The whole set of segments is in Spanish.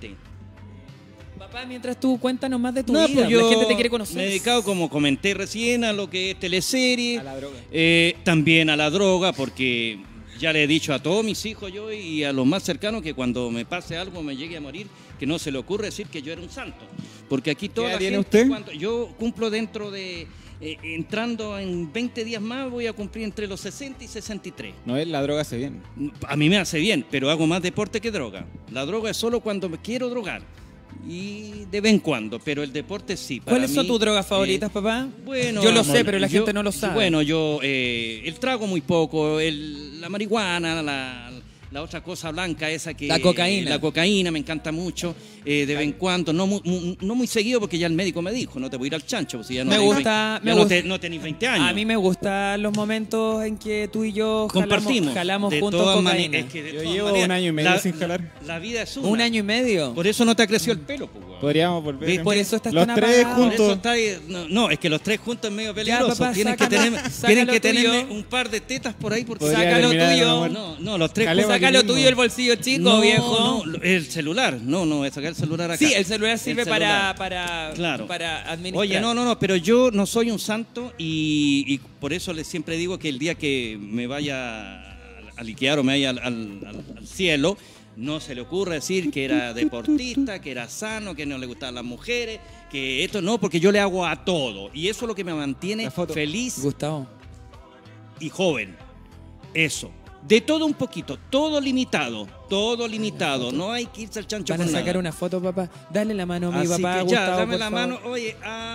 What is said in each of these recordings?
gente. Papá, mientras tú cuéntanos más de tu No, vida, pues yo la gente te quiere conocer. me he dedicado, como comenté recién, a lo que es teleserie. A la droga. También a la droga, porque ya le he dicho a todos mis hijos yo y a los más cercanos que cuando me pase algo, me llegue a morir, que no se le ocurre decir que yo era un santo. Porque aquí toda ¿Qué edad la tiene gente, usted? cuando yo cumplo dentro de... entrando en 20 días más, voy a cumplir entre los 60 y 63. No es la droga hace bien. A mí me hace bien, pero hago más deporte que droga. La droga es solo cuando me quiero drogar. Y de vez en cuando, pero el deporte sí. Para ¿Cuáles son mí, tus drogas favoritas, papá? Bueno, yo lo amor, sé, pero la gente no lo sabe. Bueno, yo el trago muy poco, la marihuana, la otra cosa blanca esa que... La cocaína. La cocaína me encanta mucho, de vez en cuando, no muy seguido porque ya el médico me dijo, no te voy a ir al chancho, pues si ya no Me tenés gusta- ya me no, gusta- no tenés 20 años. A mí me gustan los momentos en que tú y yo Compartimos. jalamos de juntos todas cocaína. maneras, es que de Yo todas llevo maneras, un año y medio sin jalar. La vida es una. ¿Un año y medio? Por eso no te ha crecido el pelo, pues, weón. Podríamos volver. ¿Viste? Por eso estás Los tan tres apagado. Por eso juntos. está ahí- no, es que los tres juntos es medio peligroso. papá, tienen saca tienen lo que tuyo. tenerme un par de tetas por ahí porque Podría Saca lo terminar en tuyo. amor. no, los tres Calemos juntos. Saca lo aquí mismo. tuyo el bolsillo chico, No, viejo. no, el celular. No, es sacar el celular acá. Sí, el celular sirve celular. para administrar. Oye, no, pero yo no soy un santo y por eso les siempre digo que el día que me vaya a liquear o me vaya al cielo, no se le ocurra decir que era deportista, que era sano, que no le gustaban las mujeres, que esto no, porque yo le hago a todo. Y eso es lo que me mantiene La foto. feliz Gustavo. y joven. Eso. De todo un poquito, todo limitado, no hay que irse al chancho Van a con sacar nada. una foto, papá. Dale la mano a mi Así papá, que Gustavo, ya, dame por la favor. mano. Oye,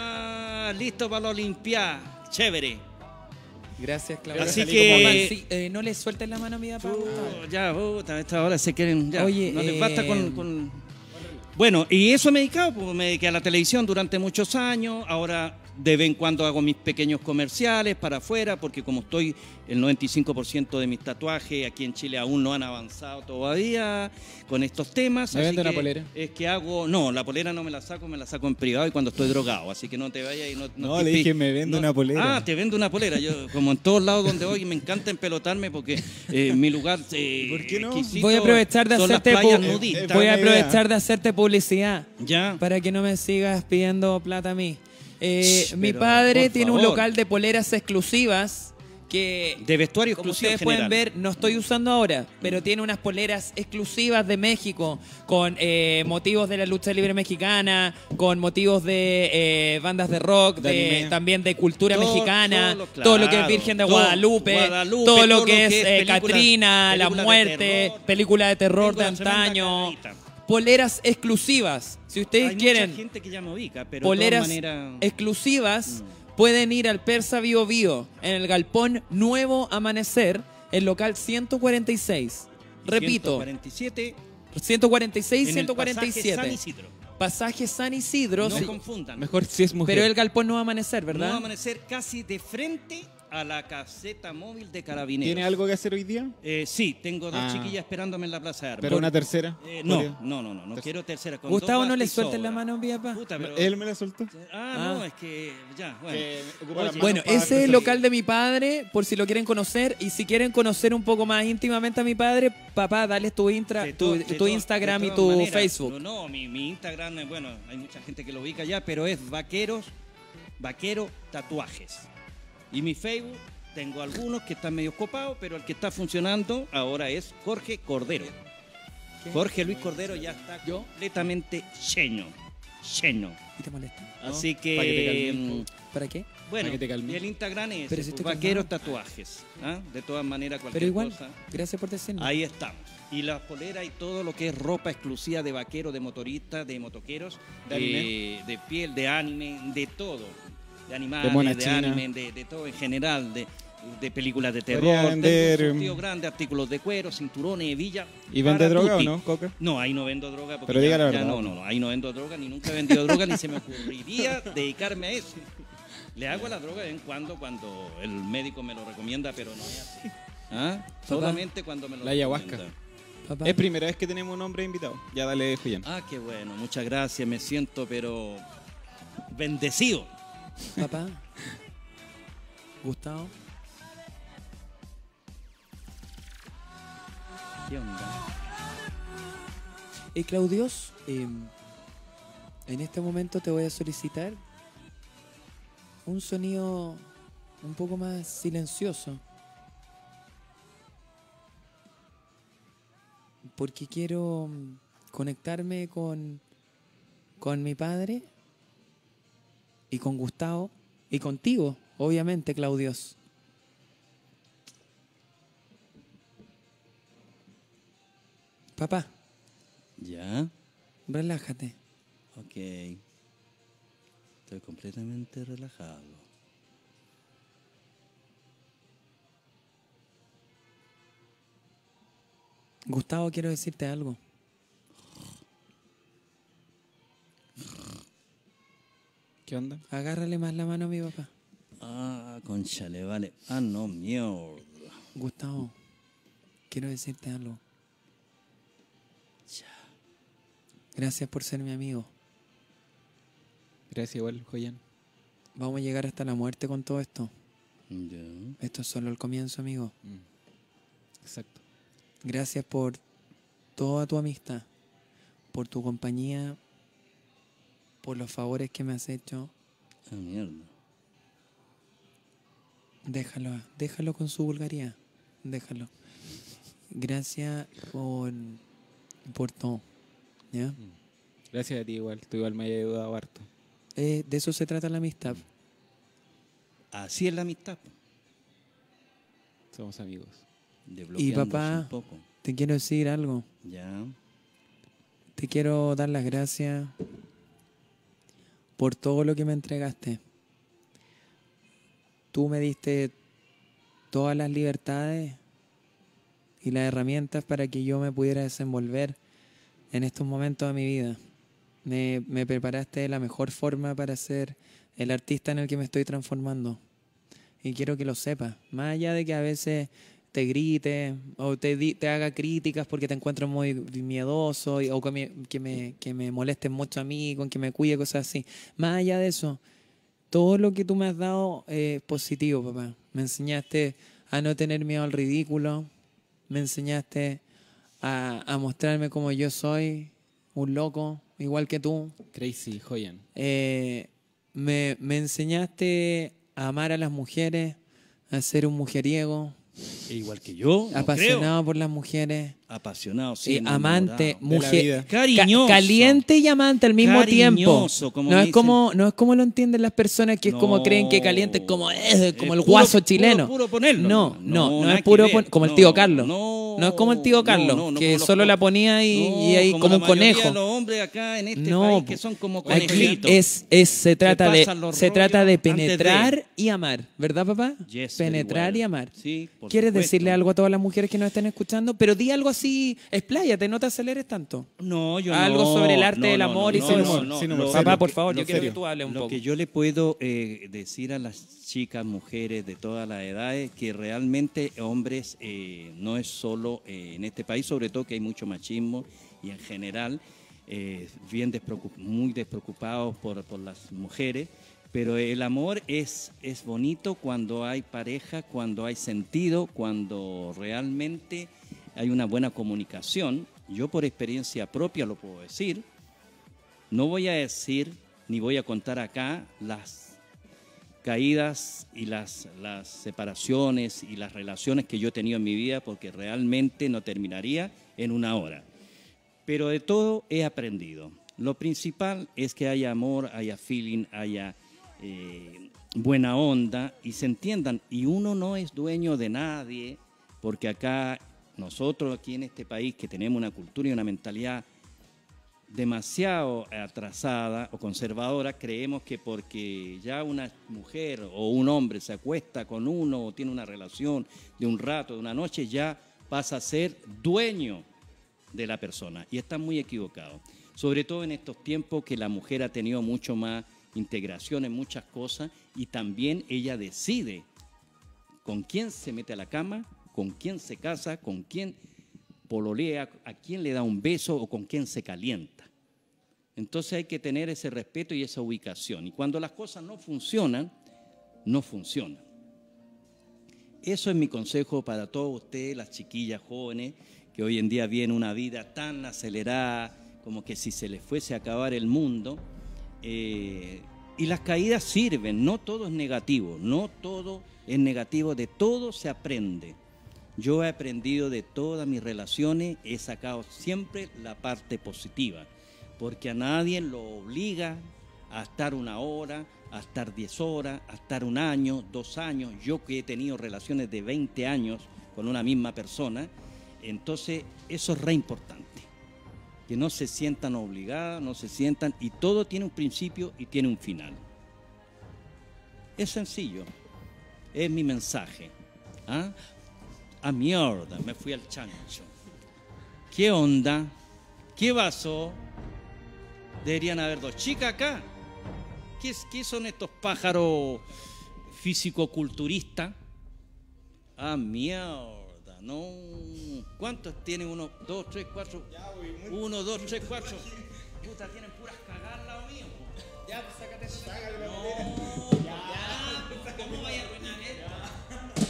listo para la Olimpiada. Chévere. Gracias, Claudia. Así Papá, que- sí, no le sueltes la mano a mi papá, Gustavo. Ya, puta, a esta hora se quieren. Ya, Oye, no les basta con. Bueno, y eso me he dedicado, pues me dediqué a la televisión durante muchos años. Ahora de vez en cuando hago mis pequeños comerciales para afuera, porque como estoy, el 95% de mis tatuajes aquí en Chile aún no han avanzado todavía con estos temas. ¿Me así vende una que polera? Es que hago, no, la polera no me la saco en privado y cuando estoy drogado, así que no te vayas y no... No, le dije, me vende una polera. Ah, te vendo una polera. Yo, como en todos lados donde voy, me encanta empelotarme porque mi lugar... ¿Por qué no? exquisito Voy a aprovechar de son las hacerte playas pu- nudistas. voy a Buena idea. aprovechar de hacerte publicidad Ya. para que no me sigas pidiendo plata a mí. Mi pero, padre por tiene un favor. local de poleras exclusivas que De vestuario como exclusivo ustedes general. pueden ver, no estoy usando ahora, pero tiene unas poleras exclusivas de México con motivos de la lucha libre mexicana, con motivos de bandas de rock, De anime. también de cultura Todo- mexicana, todo lo- todo lo que es claro, Virgen de todo, Guadalupe, Guadalupe, todo lo que es película- Catrina, La película de Muerte, terror. película de terror Tengo de la tremenda antaño, carrerita. poleras exclusivas. Si ustedes Hay quieren mucha gente que ya me ubica, pero poleras de todas maneras... exclusivas, pueden ir al Persa Bio Bio en el galpón Nuevo Amanecer, el local 146. Repito, 147 146, en el pasaje 147. San Isidro. Pasaje San Isidro, No sí, confundan. Mejor si es mujer. pero el galpón Nuevo Amanecer, No va a ¿verdad? amanecer casi de frente a la caseta móvil de Carabineros. ¿Tiene algo que hacer hoy día? Sí, tengo dos Ah. chiquillas esperándome en la Plaza de Armas. Pero una tercera. No, Podría. no quiero tercera. Con Gustavo, dos no le basta y sueltes la sobra. mano a mi papá. Puta, pero... Él me la soltó. No, es que ya, bueno. Que ocupa las Oye, manos Bueno, para ese es el empezar. local de mi padre, por si lo quieren conocer. Y si quieren conocer un poco más íntimamente a mi padre, papá, dale tu, De to- de tu to- Instagram de y todas tu maneras. Facebook. No, mi Instagram, bueno, hay mucha gente que lo ubica ya, pero es vaquero tatuajes. Y mi Facebook, tengo algunos que están medio copados, pero el que está funcionando ahora es Jorge Cordero. ¿Qué? Jorge Luis Cordero ya está ¿Yo? completamente lleno. ¿Y te molesta? Así para que te que, calmes. ¿Para qué? bueno, para que te calmes. y el Instagram es Pero si estoy vaqueros calmado. tatuajes. ¿Ah? De todas maneras, cualquier Pero igual, cosa. gracias por decirme. Ahí estamos. Y las poleras y todo lo que es ropa exclusiva de vaqueros, de motoristas, de motoqueros, De anime. de piel, de anime, de todo. De animales, De mona de china. anime, de todo en general, de películas de terror. Podría vender, Tengo un surtido grande, artículos de cuero, cinturones, hebilla. ¿Y vende para droga o tutti. no, Coca? No, ahí no vendo droga. Porque Pero diga ya- la ya verdad. no, ahí no vendo droga, ni nunca he vendido droga, ni se me ocurriría dedicarme a eso. Le hago la droga de vez en cuando el médico me lo recomienda, pero no es así. ¿Ah? Solamente cuando me lo La ayahuasca. recomienda. Papá. Es primera vez que tenemos un hombre invitado. Ya dale, Julián. Ah, qué bueno, muchas gracias, me siento pero bendecido. Papá. Gustavo. ¿Qué onda? Claudios, en este momento te voy a solicitar un sonido un poco más silencioso. Porque quiero conectarme con mi padre y con Gustavo y contigo, obviamente, Claudios. Papá, ¿Ya? relájate. Ok. Estoy completamente relajado. Gustavo, quiero decirte algo. ¿Qué onda? Agárrale más la mano a mi papá. Ah, conchale, vale. Ah, no, mierda. Gustavo, quiero decirte algo. Gracias por ser mi amigo. Gracias igual, Joyan. Vamos a llegar hasta la muerte con todo esto. Ya. Esto es solo el comienzo, amigo. Exacto. Gracias por toda tu amistad, por tu compañía, por los favores que me has hecho. Ah, mierda. Déjalo con su vulgaridad. Déjalo. Gracias por todo. ¿Ya? Gracias a ti igual. Tú igual me has ayudado harto. De eso se trata la amistad. Así es la amistad. Somos amigos. Y Desbloqueándose papá, un poco. te quiero decir algo. Ya. Te quiero dar las gracias por todo lo que me entregaste. Tú me diste todas las libertades y las herramientas para que yo me pudiera desenvolver en estos momentos de mi vida. Me preparaste de la mejor forma para ser el artista en el que me estoy transformando. Y quiero que lo sepas. Más allá de que a veces te grite o te haga críticas porque te encuentro muy miedoso o que me molesten mucho a mí, con que me cuide, cosas así. Más allá de eso, todo lo que tú me has dado es positivo, papá. Me enseñaste a no tener miedo al ridículo. Me enseñaste a mostrarme como yo soy, un loco, igual que tú. Crazy, Joyan. Me enseñaste a amar a las mujeres, a ser un mujeriego, Igual que yo. no apasionado creo. por las mujeres, Apasionado, sí. amante, enamorado. mujer, vida. Cariñoso. caliente y amante al mismo tiempo. Cariñoso, como No me es dicen. como, lo entienden las personas que es como No. creen que caliente es como el Puro- guaso chileno. puro ponerlo, No, no, no nada es puro que ver. como el No, tío Carlos. no, No es como el tío Carlos, no, que como los- solo la ponía y ahí como la un mayoría conejo. de los hombres acá en este No, país que son como aquí conejitos. se trata pasan los se trata de rollos antes de. penetrar y amar, ¿verdad, papá? Yes, Penetrar very well. y amar. Sí, por ¿Quieres supuesto. decirle algo a todas las mujeres que nos estén escuchando? Pero di algo así, expláyate, no te aceleres tanto. No, yo Algo no. sobre el arte no, del no, amor no, y no, sin no, humor. no, Sin lo- humor. Papá, Serio. por favor, Lo yo quiero que serio. tú hables un Lo poco. que yo le puedo decir a las chicas, mujeres de todas las edades, que realmente hombres no es solo en este país, sobre todo que hay mucho machismo y en general muy despreocupados por las mujeres, pero el amor es bonito cuando hay pareja, cuando hay sentido, cuando realmente hay una buena comunicación. Yo por experiencia propia lo puedo decir. No voy a decir ni voy a contar acá las caídas y las separaciones y las relaciones que yo he tenido en mi vida porque realmente no terminaría en una hora. Pero de todo he aprendido. Lo principal es que haya amor, haya feeling, haya buena onda y se entiendan. Y uno no es dueño de nadie porque acá, nosotros aquí en este país que tenemos una cultura y una mentalidad demasiado atrasada o conservadora, creemos que porque ya una mujer o un hombre se acuesta con uno o tiene una relación de un rato, de una noche, ya pasa a ser dueño de la persona. Y está muy equivocado. Sobre todo en estos tiempos que la mujer ha tenido mucho más integración en muchas cosas y también ella decide con quién se mete a la cama, con quién se casa, con quién pololea, a quién le da un beso o con quién se calienta. Entonces hay que tener ese respeto y esa ubicación. Y cuando las cosas no funcionan, no funcionan. Eso es mi consejo para todos ustedes, las chiquillas jóvenes, que hoy en día vienen una vida tan acelerada, como que si se les fuese a acabar el mundo. Y las caídas sirven, no todo es negativo, no todo es negativo, de todo se aprende. Yo he aprendido de todas mis relaciones, he sacado siempre la parte positiva, porque a nadie lo obliga a estar 1 hora, a estar 10 horas, a estar 1 año, 2 años. Yo que he tenido relaciones de 20 años con una misma persona, entonces eso es re importante. Que no se sientan obligadas, no se sientan, y todo tiene un principio y tiene un final. Es sencillo, es mi mensaje. ¿Ah? A mierda, me fui al chancho. ¿Qué onda? ¿Qué pasó? Deberían haber 2 chicas acá. ¿Qué son estos pájaros físico-culturistas? Ah, mierda, no. ¿Cuántos tienen? 1, 2, 3, 4. 1, 2, 3, 4. Puta, tienen puras cagadas al lado mío. Ya, pues sácate eso. No, ya. ¿Cómo vaya a arruinar esto?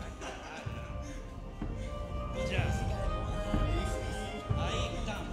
Ya. Ahí estamos.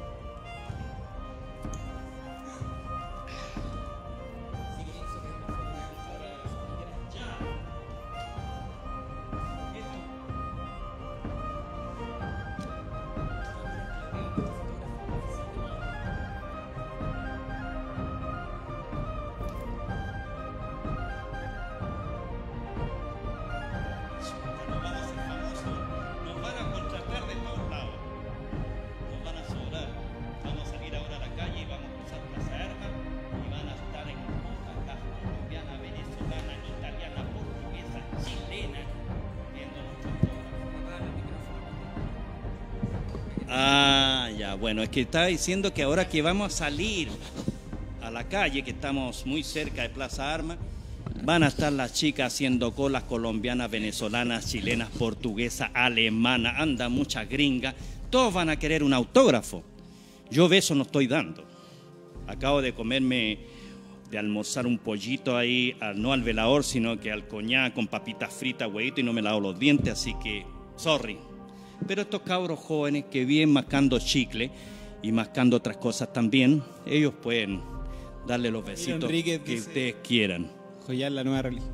Ah, ya, bueno, es que estaba diciendo que ahora que vamos a salir a la calle, que estamos muy cerca de Plaza Armas, van a estar las chicas haciendo colas colombianas, venezolanas, chilenas, portuguesas, alemanas, anda muchas gringas, todos van a querer un autógrafo. Yo besos no estoy dando. Acabo de de almorzar un pollito ahí, no al velador, sino que al coñac con papitas fritas, huevito, y no me lavo los dientes, así que, sorry. Pero estos cabros jóvenes que vienen mascando chicle y mascando otras cosas también, ellos pueden darle los besitos Enríquez que dice, ustedes quieran. Joyar la nueva religión.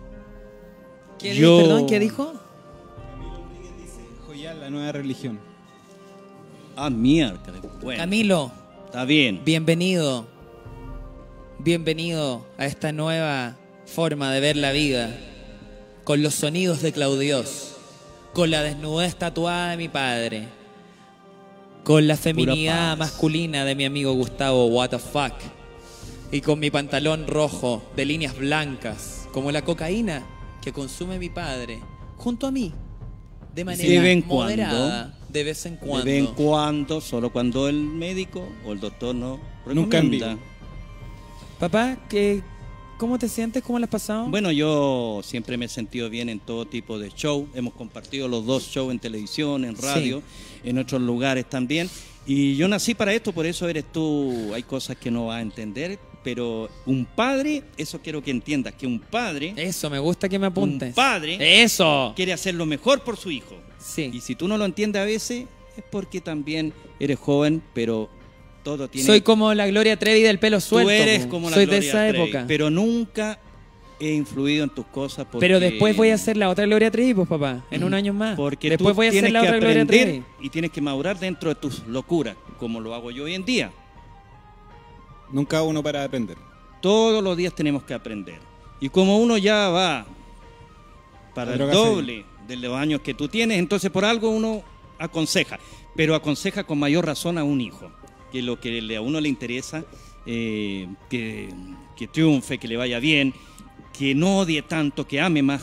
Perdón, ¿qué dijo? Camilo Enríquez dice, joyar la nueva religión. Ah, mierda. Bueno, Camilo, está bien. bienvenido. Bienvenido a esta nueva forma de ver la vida. Con los sonidos de Claudios. Con la desnudez tatuada de mi padre. Con la feminidad paz. masculina de mi amigo Gustavo, what the fuck. Y con mi pantalón rojo de líneas blancas, como la cocaína que consume mi padre, junto a mí, de manera De vez en moderada, cuando. de vez en cuando. De vez en cuando, solo cuando el médico o el doctor no Nunca en recomienda. vivo. Papá, ¿cómo te sientes? ¿Cómo le has pasado? Bueno, yo siempre me he sentido bien en todo tipo de show. Hemos compartido los 2 shows en televisión, en radio, en otros lugares también. Y yo nací para esto, por eso eres tú. Hay cosas que no vas a entender, pero un padre, eso quiero que entiendas, que un padre, Eso, me gusta que me apuntes. un padre Eso. quiere hacer lo mejor por su hijo. Sí. Y si tú no lo entiendes a veces, es porque también eres joven, pero todo tiene... Soy como la Gloria Trevi del pelo suelto. Tú eres po. como la Soy Gloria de esa Trevi, época. pero nunca he influido en tus cosas porque... Pero después voy a hacer la otra Gloria Trevi, pues papá, en un año más. Porque después tú voy a hacer tienes la que otra Gloria aprender Trevi. y tienes que madurar dentro de tus locuras, como lo hago yo hoy en día. Nunca uno para aprender. Todos los días tenemos que aprender. Y como uno ya va para el Droga doble de los años que tú tienes, entonces por algo uno aconseja, pero aconseja con mayor razón a un hijo, que lo que a uno le interesa, que triunfe, que le vaya bien, que no odie tanto, que ame más,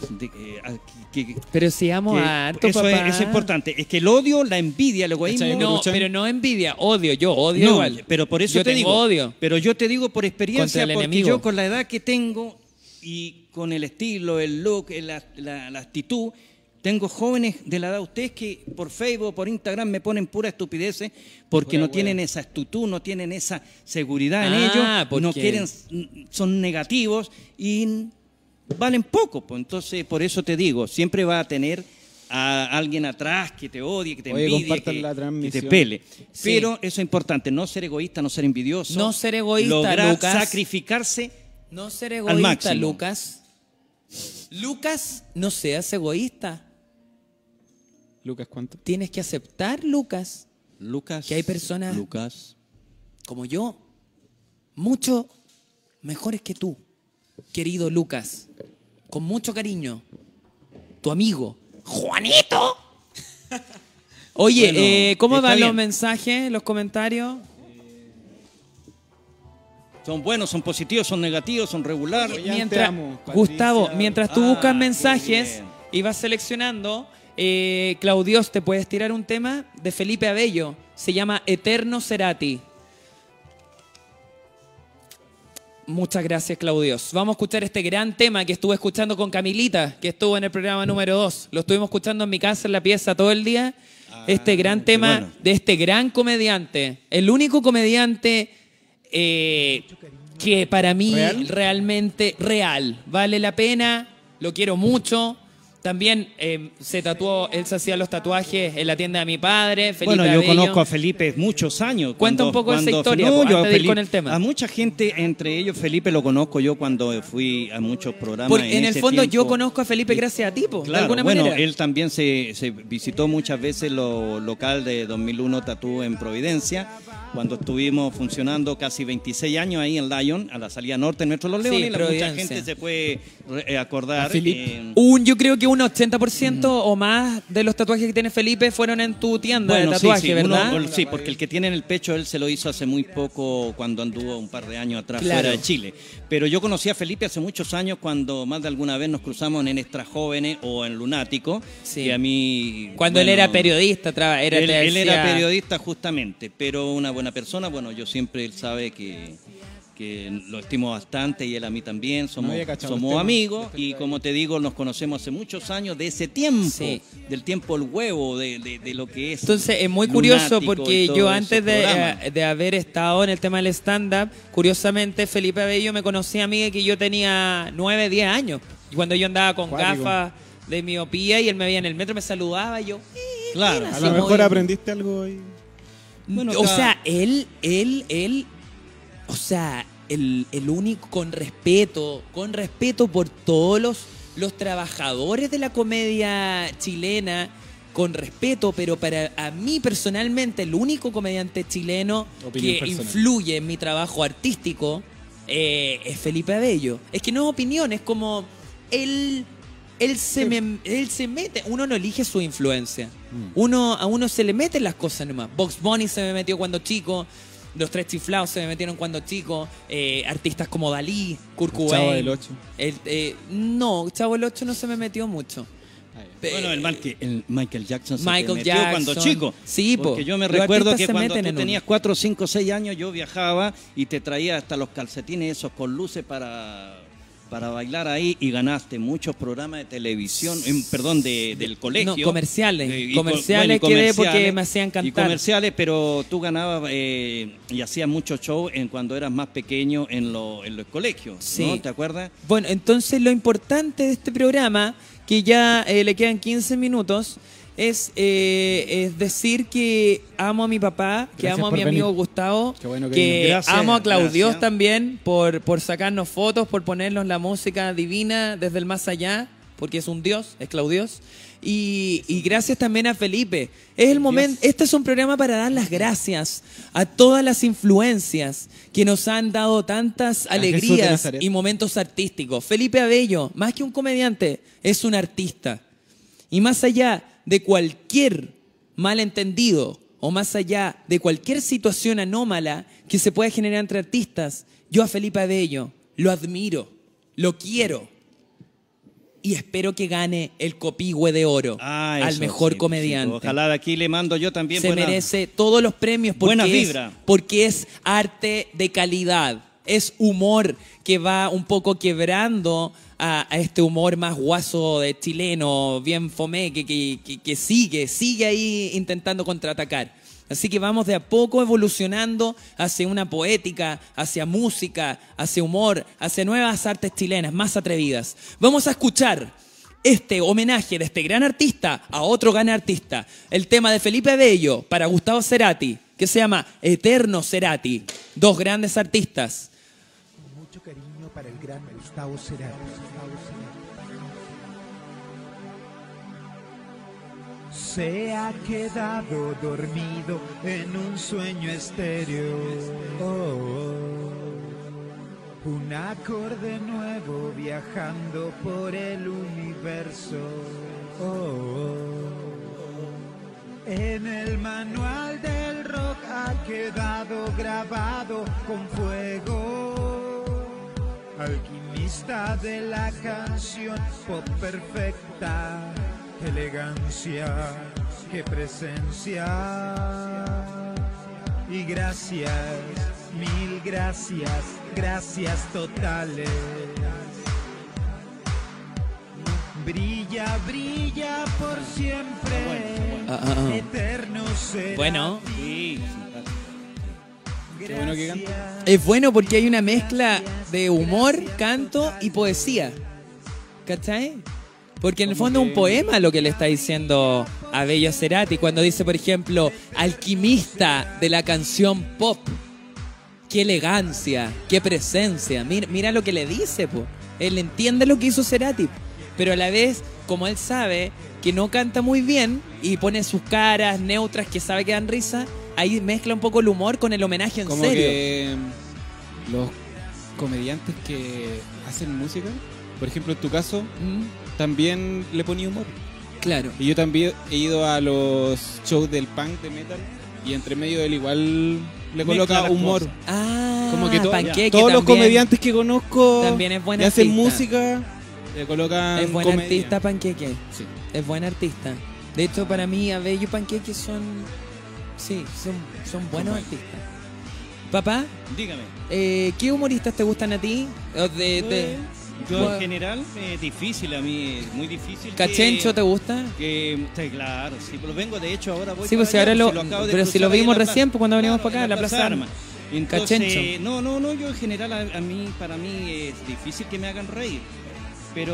Pero si amo que a harto, eso papá. es importante. Es que el odio, la envidia, el egoísmo... ¿Cachai? No, Luchan. pero no envidia, odio. Yo odio No, igual. pero por eso yo te tengo digo, odio. pero yo te digo por experiencia, Contra el porque enemigo. yo con la edad que tengo y con el estilo, el look, la actitud, tengo jóvenes de la edad de ustedes que por Facebook, por Instagram me ponen pura estupideces porque Pura no wea. tienen esa actitud, no tienen esa seguridad en Ah, ellos, porque- no quieren, son negativos y valen poco. Pues entonces, por eso te digo, siempre va a tener a alguien atrás que te odie, que te Oye, envidie, compartan la que transmisión. te pele. Sí. Pero eso es importante, no ser egoísta, no ser envidioso. No ser egoísta, lograr Lucas. sacrificarse. No ser Al egoísta, máximo. Lucas. Lucas, no seas egoísta. Lucas, ¿cuánto? Tienes que aceptar, Lucas, Lucas. que hay personas Lucas. como yo, mucho mejores que tú, querido Lucas, con mucho cariño, tu amigo, Juanito. Oye, Bueno, ¿cómo está van los bien. mensajes, los comentarios? Son buenos, son positivos, son negativos, son regulares. Oye, te Mientras, amo, Patricia. Gustavo, mientras tú buscas qué mensajes bien. y vas seleccionando, Claudios, ¿te puedes tirar un tema de Felipe Abello? Se llama Eterno Cerati. Muchas gracias, Claudios. Vamos a escuchar este gran tema que estuve escuchando con Camilita, que estuvo en el programa número 2. Lo estuvimos escuchando en mi casa, en la pieza, todo el día. Este gran qué tema bueno. de este gran comediante. El único comediante que para mí ¿Real? realmente real. Vale la pena, lo quiero mucho. También se tatuó, él se hacía los tatuajes en la tienda de mi padre, Felipe Bueno, yo Abello. conozco a Felipe muchos años. Cuenta un poco esa historia, No, pues, yo a antes de ir Felipe- con el tema. A mucha gente, entre ellos Felipe, lo conozco yo cuando fui a muchos programas. Porque en el ese fondo yo tiempo. conozco a Felipe gracias a ti, po, de Claro, alguna bueno, manera. él también se visitó muchas veces lo local de 2001 Tatú en Providencia, cuando estuvimos funcionando casi 26 años ahí en Lyon, a la salida norte de Metro Los Sí, Leones, y mucha Providencia. gente se puede acordar. A Felipe. Yo creo que un 80% o más de los tatuajes que tiene Felipe fueron en tu tienda de sí, tatuaje, sí, ¿verdad? sí, porque el que tiene en el pecho él se lo hizo hace muy poco cuando anduvo un par de años atrás Claro. fuera de Chile. Pero yo conocí a Felipe hace muchos años cuando más de alguna vez nos cruzamos en Extra Jóvenes o en Lunático. Sí. Y a mí, Cuando él bueno, era periodista, él era decía- periodista justamente, pero una buena persona. Bueno, yo siempre, él sabe que lo estimo bastante y él a mí también. Somos, No había cachado el somos tema. amigos y como te digo, nos conocemos hace muchos años de ese tiempo, Sí. del tiempo del huevo, de lo que es. Entonces es muy curioso Lunático y porque todos yo esos antes programas. de haber estado en el tema del stand-up, curiosamente Felipe Abello me conocía a mí que yo tenía 9, 10 años. Y cuando yo andaba con Cuático. gafas de miopía y él me veía en el metro, me saludaba y yo... Claro. ¿quién A así lo como mejor yo? aprendiste algo ahí. Bueno, o cada- sea, él, o sea, el único, con respeto por todos los trabajadores de la comedia chilena, con respeto, pero para a mí personalmente, el único comediante chileno Opinión que personal. influye en mi trabajo artístico es Felipe Abello. Es que no es opinión, es como él se mete, uno no elige su influencia. A uno se le meten las cosas nomás. Box Bunny se me metió cuando chico, los Tres Chiflados se me metieron cuando chico, artistas como Dalí, Kurt Cobain. Chavo del Ocho. No, Chavo del 8 no se me metió mucho. Bueno, el Michael Jackson se Michael te metió Jackson. cuando chico. Sí, po. Porque yo me Los recuerdo artistas que se cuando meten tú en tenías uno. 4, 5, 6 años, yo viajaba y te traía hasta los calcetines esos con luces para bailar ahí y ganaste muchos programas de televisión, perdón, del colegio. No, comerciales. Y Comerciales bueno, y quedé porque comerciales, me hacían Y cantar. comerciales, pero tú ganabas y hacías mucho show cuando eras más pequeño en los colegios, Sí. ¿no? ¿Te acuerdas? Bueno, entonces lo importante de este programa, que ya le quedan 15 minutos, es decir que amo a mi papá, que Gracias amo a por mi amigo venir. Gustavo, Qué bueno que que vino. Gracias, amo a Claudios gracias. también por sacarnos fotos, por ponernos la música divina desde el más allá, porque es un dios, es Claudios. Y gracias también a Felipe. Es el momento. Este es un programa para dar las gracias a todas las influencias que nos han dado tantas Jesús de alegrías Nazaret. y momentos artísticos. Felipe Abello, más que un comediante, es un artista. Y más allá de cualquier malentendido o más allá de cualquier situación anómala que se pueda generar entre artistas, yo a Felipe Abello lo admiro, lo quiero y espero que gane el Copihue de Oro al Eso mejor sí, comediante. sí, ojalá de aquí le mando yo también Se merece todos los premios buena porque vibra. porque es arte de calidad, es humor que va un poco quebrando a este humor más guaso de chileno, bien fomé, que sigue ahí intentando contraatacar. Así que vamos de a poco evolucionando hacia una poética, hacia música, hacia humor, hacia nuevas artes chilenas más atrevidas. Vamos a escuchar este homenaje de este gran artista a otro gran artista. El tema de Felipe Bello para Gustavo Cerati, que se llama Eterno Cerati. Dos grandes artistas. Mucho cariño para el gran Gustavo Cerati. Se ha quedado dormido en un sueño estéreo. Un acorde nuevo viajando por el universo. En el manual del rock ha quedado grabado con fuego. Alquimista de la canción pop perfecta. Qué elegancia, qué presencia. Y gracias, mil gracias, gracias totales. Brilla, brilla por siempre. Eterno será. Bueno. Sí, Qué bueno que canta. Es bueno porque hay una mezcla de humor, canto y poesía. ¿Cachai? Porque en el fondo es un poema lo que le está diciendo a Bello Cerati cuando dice, por ejemplo, alquimista de la canción pop. Qué elegancia, qué presencia. Mira lo que le dice, po. Él entiende lo que hizo Cerati, pero a la vez, como él sabe que no canta muy bien y pone sus caras neutras que sabe que dan risa, ahí mezcla un poco el humor con el homenaje en Como serio. que los comediantes que hacen música, por ejemplo en tu caso, también le ponía humor. Claro. Y yo también he ido a los shows del punk, de metal, y entre medio él igual le Mezcla coloca las humor. cosas. Ah, Como que Panqueque todos los también. comediantes que conozco También es buen que hacen artista. música, le colocan Es buen comedia. artista Panqueque. Sí. Es buen artista. De hecho, para mí, Abello y Panqueque son... Sí, son buenos buenos. artistas. Papá, dígame. ¿qué humoristas te gustan a ti? O Yo en general es difícil, a mí es muy difícil. ¿Cachencho te gusta? Sí, claro, sí, pues lo vengo, de hecho ahora voy Sí, para pues si allá, ahora lo... acabo de Pero si cruzar lo ahí en vimos la recién, plaza. pues cuando venimos Claro, para acá, en la Plaza Armas. Entonces, Cachencho. no, yo en general a mí, para mí es difícil que me hagan reír. Pero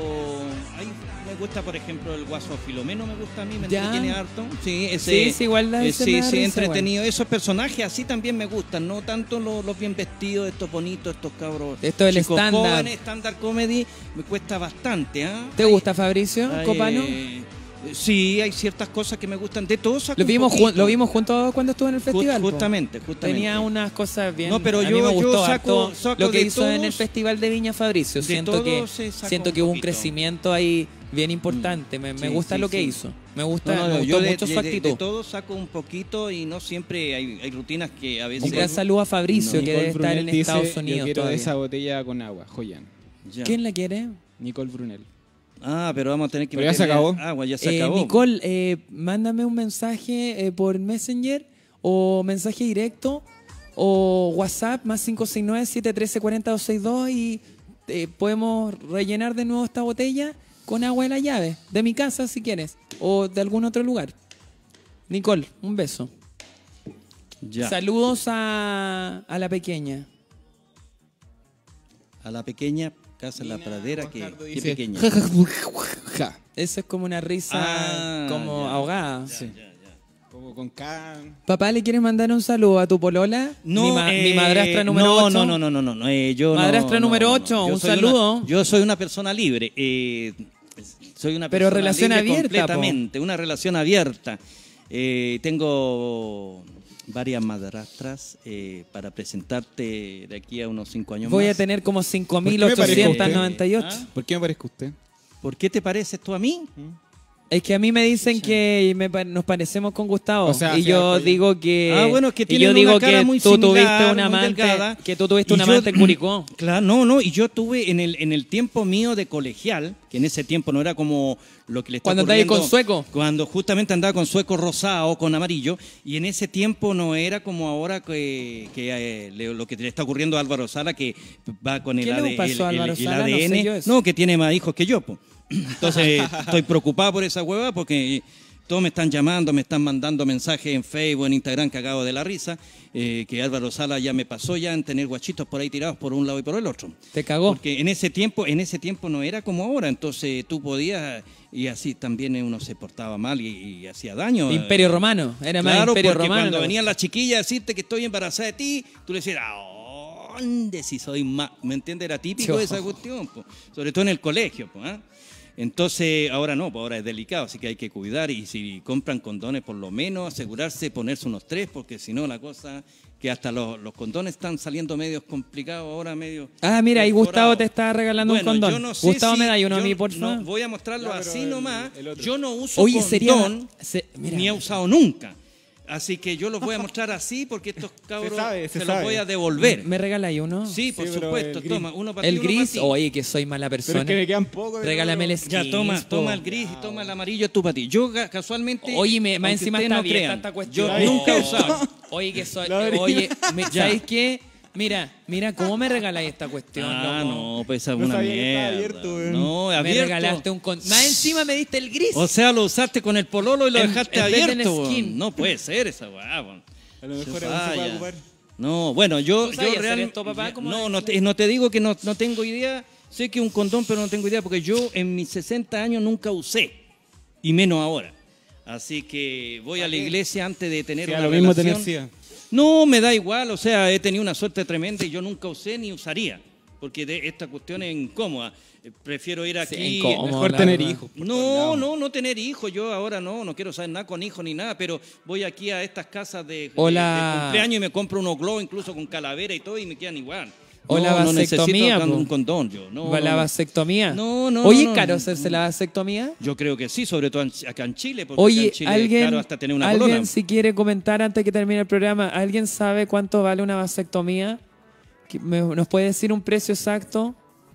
me gusta, por ejemplo, el Guaso Filomeno, me gusta a mí, me Ya. entretiene harto. Sí, ese, Sí, igual da ese me da sí, risa entretenido. Esos personajes así también me gustan, no tanto los bien vestidos, estos bonitos, estos cabros. Esto del chicos stand-up. jóvenes, stand-up comedy, me cuesta bastante. ¿Te gusta, Fabricio Copano? Sí, hay ciertas cosas que me gustan. De todos saco Lo un vimos, poquito. lo vimos juntos cuando estuvo en el festival. po. Justamente. Tenía unas cosas bien. No, pero a mí yo- me yo gustó saco- harto saco lo que de hizo en el todos- Festival de Viña Fabricio. de Siento que todos se saca siento un que hubo un poquito. crecimiento ahí bien importante. Me Sí, gusta sí, lo que sí. hizo. Me gusta, No, me gustó yo mucho su actitud. de todo saco un poquito y no siempre hay rutinas que a veces... Un gran saludo a Fabricio, que Nicole debe estar en Brunel dice, Estados yo Unidos quiero todavía. esa botella con agua, Joyan. Ya. ¿Quién la quiere? Nicole Brunel. Ah, pero vamos a tener que Pero ya se meterle acabó. agua, ya se acabó. Nicole, mándame un mensaje por Messenger o mensaje directo o WhatsApp más 569-713-40-262 y podemos rellenar de nuevo esta botella con agua de la llave, de mi casa si quieres, o de algún otro lugar. Nicole, un beso. Ya. Saludos a la pequeña. A la pequeña Casa La Pradera, que Guajardo qué dice, pequeña. Ja. Eso es como una risa como ya. ahogada. Como con K. Papá, ¿le quieres mandar un saludo a tu polola? No, mi madrastra número 8. No, yo Madrastra no, número no, 8, Yo un soy saludo. yo soy una persona libre. Soy una Pero persona relación libre abierta, completamente, una relación abierta. Tengo varias madrastras para presentarte de aquí a unos 5 años Voy más. a tener como ¿Por qué me parezco 5.898. ¿Ah? ¿Por qué me parezco usted? ¿Por qué te pareces tú a mí? Es que a mí me dicen que nos parecemos con Gustavo. O sea, y sí, yo algo- digo que. Ah, bueno, es que y tienen yo digo una cara que muy tú tuviste similar, un muy amante. delgada. Que tú tuviste Y un yo- amante en Curicó. Claro, no, y yo tuve en el tiempo mío de colegial, que en ese tiempo no era como lo que le está Cuando andabas ocurriendo- con sueco. Cuando justamente andaba con sueco rosado, con amarillo, y en ese tiempo no era como ahora lo que le está ocurriendo a Álvaro Sala, que va con el, ¿Qué le pasó a Álvaro el Sala? No ADN, sé yo eso. que tiene más hijos que yo, po. Entonces estoy preocupado por esa hueva porque Todos me están llamando, me están mandando mensajes en Facebook, en Instagram, cagado de la risa, que Álvaro Sala ya me pasó ya en tener guachitos por ahí tirados por un lado y por el otro. Te cagó. Porque en ese tiempo no era como ahora, entonces tú podías, y así también uno se portaba mal y hacía daño. Imperio Romano, era más Claro, Imperio porque Romano. cuando venían las chiquillas a decirte que estoy embarazada de ti, tú le decías, ¿dónde si soy más? ¿Me entiendes? Era típico de esa cuestión, po. Sobre todo en el colegio, po, ¿eh? Entonces, ahora no, pues ahora es delicado, así que hay que cuidar y si compran condones, por lo menos asegurarse, ponerse unos 3, porque si no la cosa, que hasta los condones están saliendo medios complicados ahora, medio... Ah, mira, ahí Gustavo perforados. te está regalando Bueno, un condón. yo no sé Gustavo, si- me da uno a yo mí, por favor. no, voy a mostrarlo Ya, pero así el- nomás. el otro. Yo no uso Oye, condón, sería... mira. ni he usado nunca. Así que yo los voy a mostrar así porque estos cabros sabe, se se los sabe. voy a devolver. ¿Me regala ahí uno? Sí, por Sí, pero supuesto. el gris. Toma, uno para ti, El uno para gris, ti. oye, que soy mala Pero persona. es que me quedan pocos. Regálame el Ya, skins, toma po. el gris y toma el amarillo, es tu para ti. Yo casualmente... Oye, más aunque encima ustedes está no abierta crean, esta cuestión. Yo Ay, nunca he no. usado. Oye, que soy... La abrí. Oye, Ya. ¿sabes qué? Mira, ¿cómo me regaláis esta cuestión, Ah, loco? no, pues esa es No una sabía que estaba mierda. abierto, weón. No, Me abierto. regalaste un condón. Más encima me diste el gris. O sea, lo usaste con el pololo y lo En- dejaste en vez del abierto. skin. weón. No puede ser esa weá, weón. A lo mejor Se aún se puede falla. ocupar. No, bueno, yo ¿Tú sabías hacer realmente... esto, papá? ¿Cómo No te digo que no tengo idea. Sé que un condón, pero no tengo idea porque yo en mis 60 años nunca usé. Y menos ahora. Así que voy a la iglesia antes de tener Sí, a una lo mismo relación. tener SIDA. No, me da igual, o sea, he tenido una suerte tremenda y yo nunca usé ni usaría, porque esta cuestión es incómoda. Prefiero ir aquí. Sí, incómodo, Mejor la tener verdad. hijos. por todos lados. No tener hijos. Yo ahora no quiero saber nada con hijos ni nada, pero voy aquí a estas casas de Hola. cumpleaños y me compro unos globos, incluso con calavera y todo, y me quedan igual. O la no necesito vasectomía, po. un condón yo. ¿La vasectomía? No. Oye, no, ¿caro no. hacerse la vasectomía? Yo creo que sí, sobre todo acá en Chile, porque acá en Oye, Chile es caro hasta tener una alguien colona. si quiere comentar antes que termine el programa, ¿alguien sabe cuánto vale una vasectomía? ¿Nos puede decir un precio exacto?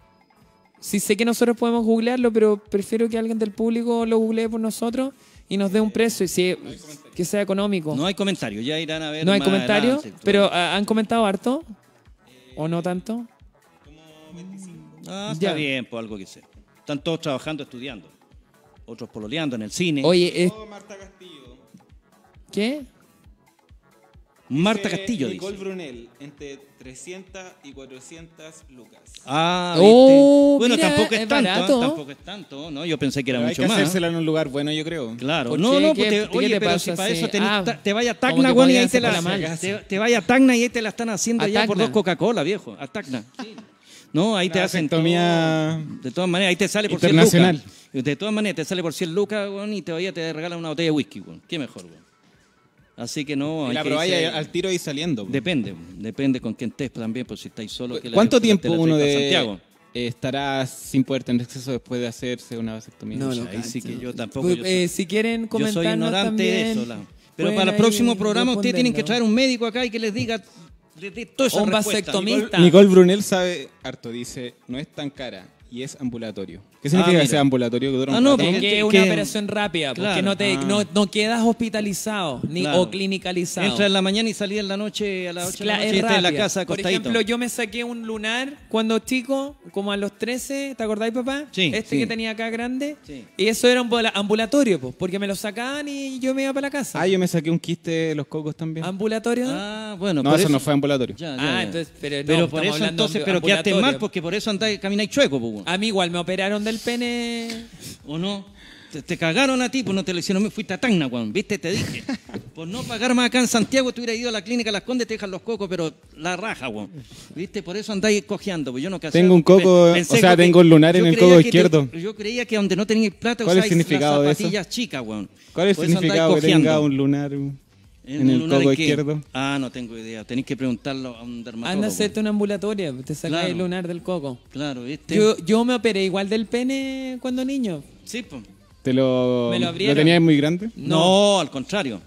Sí, sé que nosotros podemos googlearlo, pero prefiero que alguien del público lo googlee por nosotros y nos dé un precio y que sea económico. No hay comentario, ya irán a ver. ¿No hay más comentario? adelante. Pero ¿han comentado harto? ¿O no tanto? Ah, está Ya. bien, por algo que sea. Están todos trabajando, estudiando. Otros pololeando en el cine. Oye, Oh, Marta Castillo. ¿qué? Marta Castillo Nicole dice. Brunel, entre 300 y 400 lucas. Ah, ¿viste? Oh, Bueno, mira, tampoco es es tanto, barato. tampoco es tanto, ¿no? Yo pensé que era Pero hay mucho que más. hacérsela en un lugar bueno, yo creo. Claro. ¿Por No, qué? no, ¿Qué oye, te pero pasa si para así? eso te vaya a como Tacna, que weón, y podía ahí te hacer la, por la mano. te vaya a Tacna y ahí te la están haciendo A ya por Tacna. 2 Coca-Cola, viejo. A Tacna. No, ahí La te hacen vasectomía todo. De todas maneras, ahí te sale por internacional. 100 lucas. De todas maneras, te sale por 100 lucas, weón, y todavía te regalan una botella de whisky, weón. Qué mejor, weón. Así que no, Y hay la que probáis irse- al tiro y saliendo. Depende con quién estés también, pues si estáis solo. que la ¿Cuánto gente tiempo te la uno trae para de Santiago? estará sin poder tener acceso después de hacerse una vasectomía? No, Pucha, no ahí sí cacho. que yo tampoco. Pues, yo soy- si quieren Yo comentarnos soy ignorante también, de eso. Pero pueden para el ahí próximo programa ustedes tienen que responderlo. traer un médico acá y que les diga, les dé toda esa Un respuesta. vasectomista. Nicole Brunel sabe harto, dice, no es tan cara y es ambulatorio. ¿Qué significa mira. que sea ambulatorio? Que dura un Ah, no, rato? porque- Que es una que- operación rápida, porque Claro. no, no quedas hospitalizado ni Claro. o clinicalizado. Entra en la mañana y salí en la noche a las 8 de la Claro, noche y es está en la rápida. casa Por acostadito. ejemplo, yo me saqué un lunar cuando chico, como a los 13, ¿te acordáis, papá? Sí, sí. Que tenía acá grande. Sí. Y eso era ambulatorio, pues, porque me lo sacaban y yo me iba para la casa. Ah, yo me saqué un quiste de los cocos también. ¿Ambulatorio? Ah, bueno, No, por eso no fue ambulatorio. Ya, Ah, ya, ya. entonces, pero no, por estamos eso hablando entonces, de pero quedaste ambulatorio. mal porque por eso andáis camináis chueco, pues, weón. A mí igual me operaron del pene. ¿O no? Te cagaron a ti, pues no te lo hicieron, me fuiste a Tacna, weón, ¿viste? Te dije. Por no pagar más acá en Santiago, tú hubieras ido a la clínica Las Condes, te dejan los cocos, pero la raja, weón. ¿Viste? Por eso andáis cojeando, pues yo no casé. Tengo un coco, Pensé o sea, que- tengo un lunar en yo el creía coco que izquierdo. yo creía que donde no teníais plata ¿Cuál es el usáis significado de las eso? zapatillas chicas, weón. ¿Cuál es el Por eso andáis significado que cojeando. tenga un lunar en el lunar coco en qué? izquierdo? Ah, no tengo idea. Tenéis que preguntarlo a un dermatólogo. Anda a hacerte una ambulatoria, te sacas Claro. el lunar del coco. Claro, ¿viste? Yo me operé igual del pene cuando niño. Sí, pues. ¿Te lo, Me lo abrieron. tenías muy grande? No, al contrario.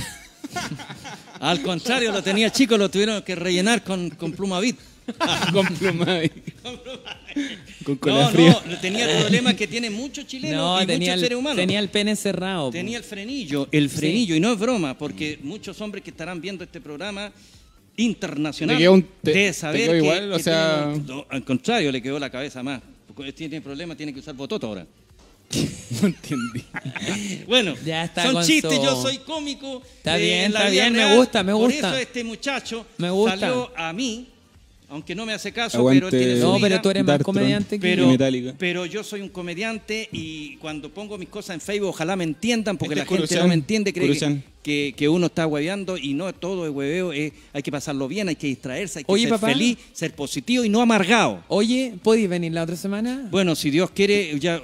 Al contrario, lo tenía chico, lo tuvieron que rellenar con plumavit. Con pluma y- con No, cola fría. no, tenía el problema que tiene muchos chilenos No, y tenía muchos seres humanos. tenía el pene cerrado. po. Tenía el frenillo, y no es broma, porque muchos hombres que estarán viendo este programa internacional ¿Te quedó de saber te quedó que, igual? O sea, no, al contrario, le quedó la cabeza más. Porque tiene problema, tiene que usar bototo ahora. No entendí. Bueno, Ya está son con chistes, su- yo soy cómico. Está en bien, la está vida bien, me real. gusta, me Por gusta. eso este muchacho Me gusta. salió a mí, aunque no me hace caso, Aguante. pero tiene su No, vida. pero tú eres más Dartron. comediante que Pero, yo. Metallica. pero yo soy un comediante y cuando pongo mis cosas en Facebook, ojalá me entiendan, porque Este la es gente Curuchan. no me entiende, cree Curuchan. que uno está hueveando y no todo es hueveo, hay que pasarlo bien, hay que distraerse, hay que Oye, ser papá. feliz, ser positivo y no amargado. Oye, ¿podéis venir la otra semana? Bueno, si Dios quiere, ya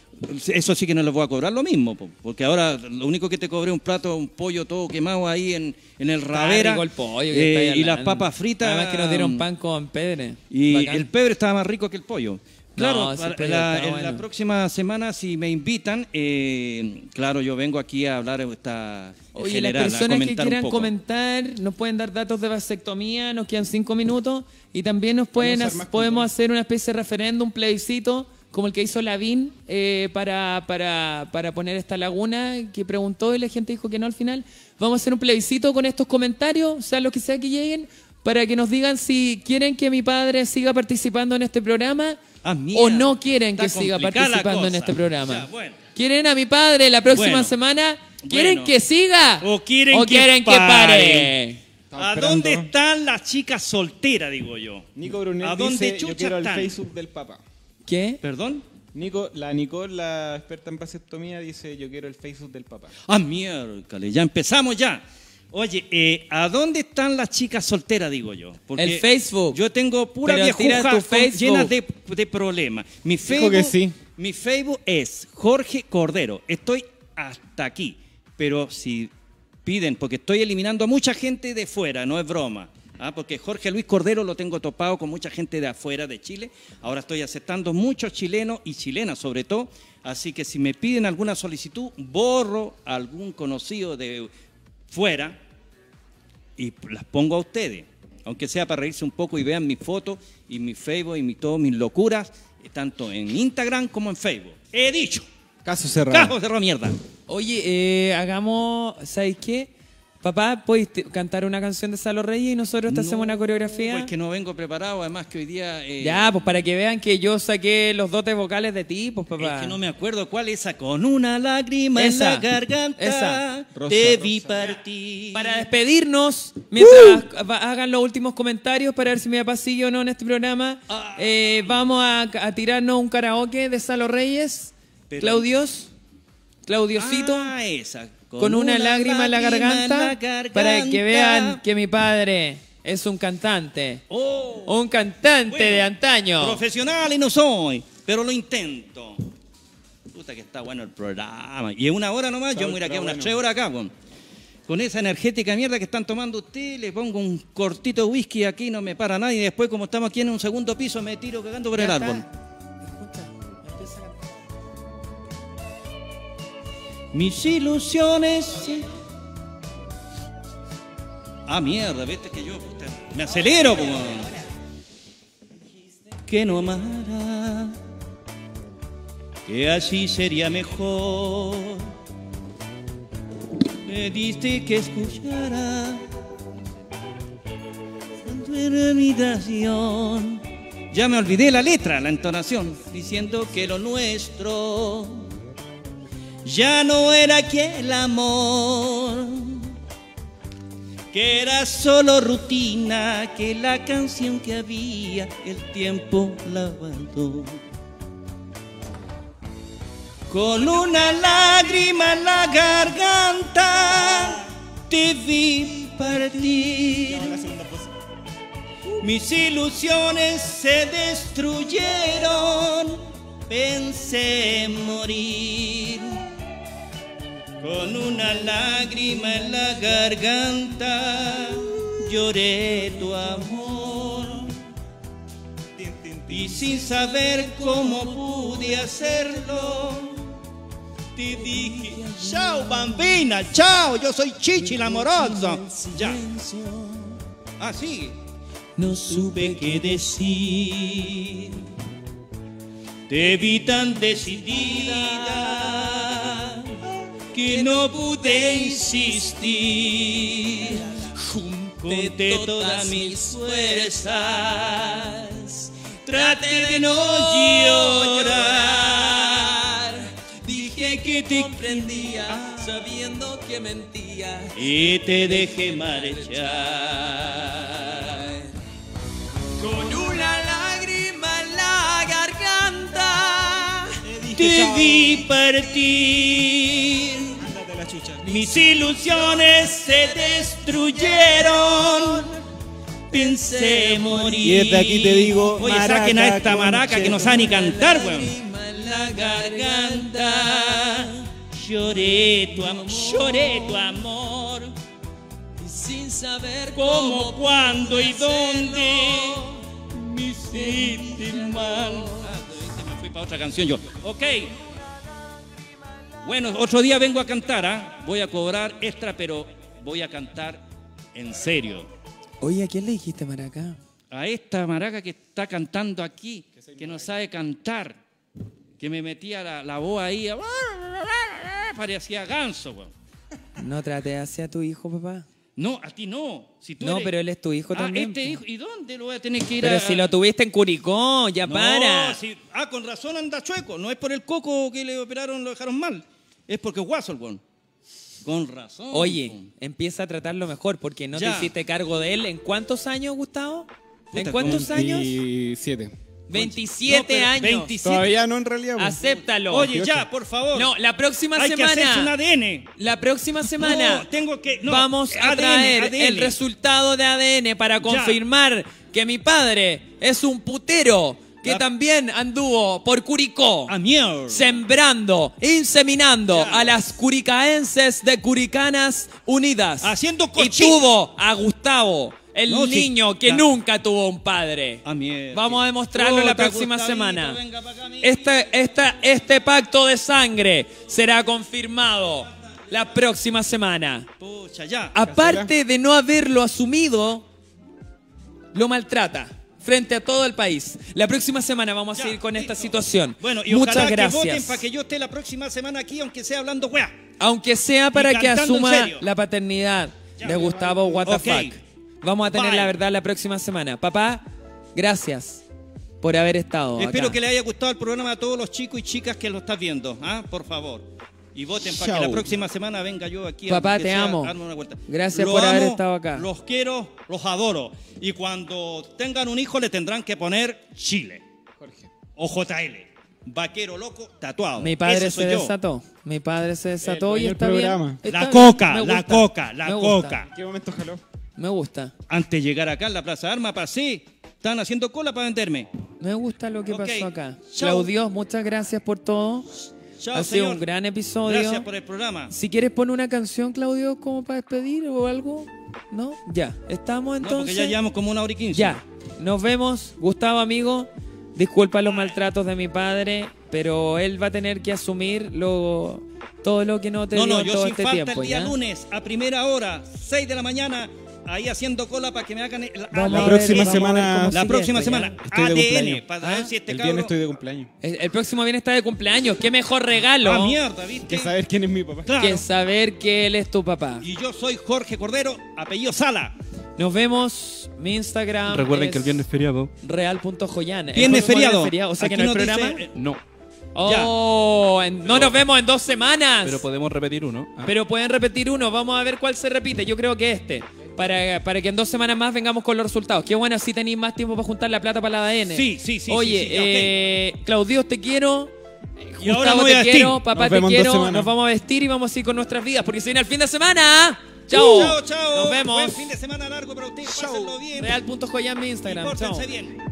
eso sí que no les voy a cobrar lo mismo, porque ahora lo único que te cobré un plato, un pollo todo quemado ahí en el Ravera rico el pollo que estáis y las hablando. papas fritas. Además que nos dieron pan con pedre. Y Bacán. el pebre estaba más rico que el pollo. Claro, sí, el para pollo está en bueno. la próxima semana, si me invitan, claro, yo vengo aquí a hablar esta en Oye, general, las a personas que comentar un quieran poco. comentar nos pueden dar datos de vasectomía, nos quedan 5 minutos y también nos pueden Vamos a armar podemos hacer una especie de referéndum, plebiscito, como el que hizo Lavín para poner esta laguna que preguntó y la gente dijo que no al final. Vamos a hacer un plebiscito con estos comentarios, o sea, los que sea que lleguen, para que nos digan si quieren que mi padre siga participando en este programa Ah, mierda. o no quieren Está que siga complicada la participando en cosa. este programa. Ya, bueno. ¿Quieren a mi padre la próxima Bueno. semana? ¿Quieren Bueno. que siga? O quieren que que pare? pare. Estamos ¿A esperando. dónde están las chicas solteras, digo yo? Nico Brunel ¿A dónde dice, yo chucha quiero el están? Facebook del papá. ¿Qué? ¿Perdón? La Nicole, la experta en vasectomía, dice, yo quiero el Facebook del papá. Ah, miércoles, ya empezamos ya. Oye, ¿a dónde están las chicas solteras, digo yo? Porque El Facebook. Yo tengo pura Pero tira tu viejujas Facebook. llenas de problemas. Mi Facebook, que sí. Mi Facebook es Jorge Cordero. Estoy hasta aquí. Pero si piden, porque estoy eliminando a mucha gente de fuera, no es broma. Porque Jorge Luis Cordero lo tengo topado con mucha gente de afuera de Chile. Ahora estoy aceptando muchos chilenos y chilenas sobre todo. Así que si me piden alguna solicitud, borro a algún conocido de fuera y las pongo a ustedes. Aunque sea para reírse un poco y vean mis fotos y mi Facebook y todas mis locuras, tanto en Instagram como en Facebook. He dicho. Caso cerrado. Cajo cerró mierda. Oye, hagamos, ¿sabes qué? Papá, ¿puedes cantar una canción de Salo Reyes y nosotros te hacemos una coreografía? Pues que no vengo preparado, además que hoy día... Ya, pues para que vean que yo saqué los dotes vocales de ti, pues papá. Es que no me acuerdo cuál es esa. Con una lágrima Esa, en la garganta esa. Rosa, te rosa. vi partir. Para despedirnos, mientras hagan los últimos comentarios para ver si mi papá sigue o no en este programa, vamos a tirarnos un karaoke de Salo Reyes. Pero- Claudiosito. Ah, esa. Con una lágrima en la garganta, para que vean que mi padre es un cantante. Oh, Un cantante bueno, de antaño. profesional y no soy, pero lo intento. Puta que está bueno el programa. Y en una hora nomás, yo me voy a quedar unas 3 horas acá, con esa energética mierda que están tomando ustedes. Le pongo un cortito de whisky aquí, no me para nadie. Y después, como estamos aquí en un segundo piso, me tiro cagando por el Ya árbol. está. Escucha, empieza a cantar. Mis ilusiones. Ah, mierda, viste que yo puta, me acelero, como. Que no amara, que así sería mejor. Me diste que escuchara tu habitación. Ya me olvidé la letra, la entonación, diciendo que lo nuestro ya no era aquel amor, que era solo rutina, que la canción que había el tiempo la guardó. Con una lágrima en la garganta te vi partir. Mis ilusiones se destruyeron, pensé morir. Con una lágrima en la garganta lloré tu amor. Y sin saber cómo pude hacerlo, te dije, chao bambina, chao, yo soy Chichi la amorosa. Ya. Ah, sí. No supe qué decir. Te vi tan decidida que no pude insistir. Junté todas mis fuerzas, traté de no llorar, que te comprendía, sabiendo que mentía. y te dejé marchar. Con una lágrima en la garganta. Te vi partir, Ándate la chucha. mis ilusiones se destruyeron, pensé morir. Y desde aquí te digo, oye, maraca, saquen a esta maraca que no sabe ni cantar, weón. Lágrima en la garganta. Lloré tu amor, Y sin saber cómo, cuándo y dónde me hiciste mal. Se me fui para otra canción yo. Ok. Bueno, otro día vengo a cantar, ¿ah? Voy a cobrar extra, pero voy a cantar en serio. Oye, ¿a quién le dijiste maraca? A esta maraca que está cantando aquí, que no sabe cantar, que me metía la voz ahí, parecía ganso, weón. No traté hacia tu hijo, papá. No, a ti no. Si tú No, eres- pero él es tu hijo también. Este po. hijo, ¿y dónde lo voy a tener que ir Pero a...? si lo tuviste en Curicó, ya No, para. si- con razón anda chueco. No es por el coco que le operaron, lo dejaron mal. Es porque es guaso el weón. Con razón. Oye, po. empieza a tratarlo mejor porque no Ya. te hiciste cargo de él. ¿En cuántos años, Gustavo? ¿En Puta, cuántos años? 27. 27 No, pero años. 27. Todavía no en realidad. po. Acéptalo. Oye, ya, por favor. No, la próxima Hay que hacerse un semana. ADN. La próxima semana. No, tengo que... No, vamos a ADN, traer ADN. el resultado de ADN para confirmar que mi padre es un putero que La- también anduvo por Curicó. A mierda. Sembrando, inseminando Ya. a las curicaenses de Curicanas Unidas. Haciendo Y cochino. tuvo a Gustavo, el No, sí. niño que Ya. nunca tuvo un padre. A mierda. Vamos a demostrarlo la Puta, próxima Gustavito, semana. venga pa' acá, amigo. Este pacto de sangre será confirmado la próxima semana. Pucha, ya. Aparte de no haberlo asumido, lo maltrata frente a todo el país. La próxima semana vamos a Ya, seguir con esta listo. situación. Bueno, y muchas ojalá que voten gracias. para que yo esté la próxima semana aquí, aunque sea hablando weá. Aunque sea para que cantando en asuma serio. la paternidad Ya. de Gustavo What the Ok. Fuck. Vamos a tener Bye. la verdad la próxima semana. Papá, gracias por haber estado Espero acá. que le haya gustado el programa a todos los chicos y chicas que lo están viendo. ¿Ah? Por favor. Y voten para que Chao. la próxima semana venga yo aquí. Papá, aunque te sea, amo. darme una vuelta. Gracias Lo por haber amo, estado acá. Los quiero, los adoro. Y cuando tengan un hijo le tendrán que poner Chile. Jorge. O JL. Vaquero loco tatuado. Mi padre Ese se soy yo. desató. Mi padre se desató dueño y del está programa. bien. Está La bien. coca, Me la gusta. coca, la Me gusta. coca. ¿En qué momento jaló? Me gusta. Antes de llegar acá en la Plaza de Armas, pasé. Estaban haciendo cola para venderme. Me gusta lo que Ok. pasó acá. Chao. Claudio, muchas gracias por todo. Chao, Ha sido señor. un gran episodio. Gracias por el programa. Si quieres poner una canción, Claudio, como para despedir o algo. ¿No? Ya. Estamos No, entonces. porque ya llevamos como 1 hora y 15. Ya. Nos vemos. Gustavo, amigo. Disculpa los maltratos de mi padre, pero él va a tener que asumir todo lo que no te No, dio no, en yo todo sin este falta tiempo. el día ¿ya? lunes a primera hora, 6 de la mañana, ahí haciendo cola para que me hagan Vamos La a próxima ver, vamos a ver semana- cómo la sigue próxima esto, ¿ya? semana. Estoy de ADN, cumpleaños. para ¿Ah? ver si este El cabrón... viernes estoy de cumpleaños. El próximo viernes está de cumpleaños. ¿Qué mejor regalo Ah, mierda, ¿viste? Que saber quién es mi papá. Claro. que saber que él es tu papá? Y yo soy Jorge Cordero, apellido Sala. Nos vemos. Mi Instagram Recuerden que el viernes es feriado. real.joyan. Viernes feriado. O sea que Aquí no hay nos programa. dice, No, Oh, no nos vemos en 2 semanas. pero podemos repetir uno. Ah. Pero pueden repetir uno. Vamos a ver cuál se repite. Yo creo que este. Para que en 2 semanas más vengamos con los resultados. Qué bueno, así tenéis más tiempo para juntar la plata para la ADN. Sí. Oye, sí, ok. Claudio, te quiero. Y ahora Gustavo, me voy a te vestir. quiero. Papá, Nos te vemos en 2 quiero. semanas. Nos vamos a vestir y vamos a ir con nuestras vidas. Porque se viene el fin de semana. Chao. Chao. Nos vemos. Buen fin de semana largo para ustedes. Pásenlo bien. Real.joyan mi Y Instagram. Chao. pórtense bien.